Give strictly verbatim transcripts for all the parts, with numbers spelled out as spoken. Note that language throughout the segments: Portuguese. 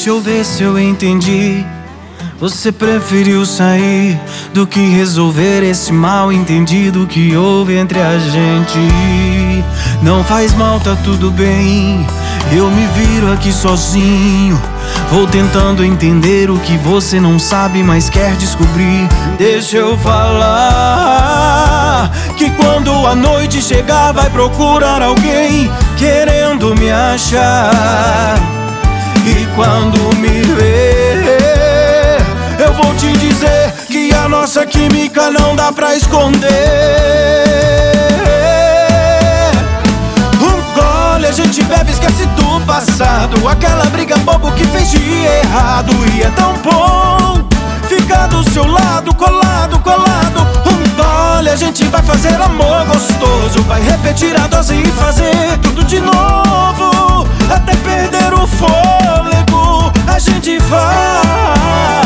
Deixa eu ver se eu entendi. Você preferiu sair do que resolver esse mal entendido que houve entre a gente. Não faz mal, tá tudo bem. Eu me viro aqui sozinho. Vou tentando entender o que você não sabe, mas quer descobrir. Deixa eu falar que quando a noite chegar vai procurar alguém querendo me achar. E quando me ver, eu vou te dizer que a nossa química não dá pra esconder. Um gole a gente bebe, esquece do passado, aquela briga bobo que fez de errado. E é tão bom ficar do seu lado, colado, colado. Um gole a gente vai fazer amor gostoso, vai repetir a dose e fazer tudo de novo, até perder o fôlego a gente faz.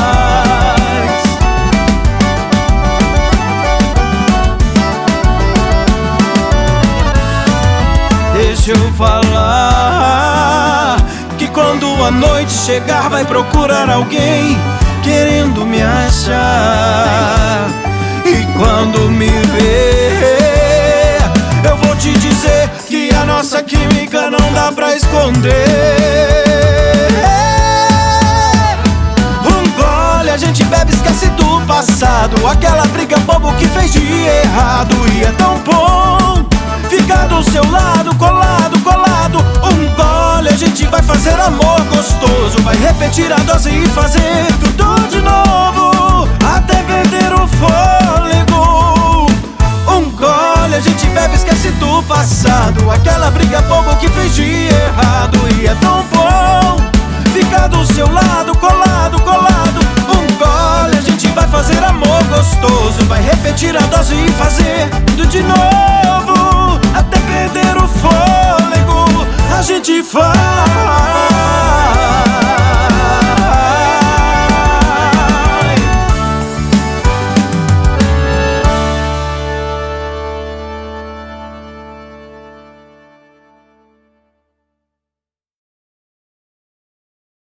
Deixa eu falar que quando a noite chegar vai procurar alguém querendo me achar. E quando me ver, eu vou te dizer que a nossa química não dá pra esconder. Um gole a gente bebe, esquece do passado, aquela briga bobo que fez de errado. E é tão bom ficar do seu lado, colado, colado. Um gole a gente vai fazer amor gostoso, vai repetir a dose e fazer tudo de novo, até perder o fôlego. Um gole a gente bebe, esquece do passado, aquela briga bobo que fez de errado. E é tão bom ficar do seu lado, colado, colado. Um gole a gente vai fazer amor gostoso, vai repetir a dose e fazer tudo de novo,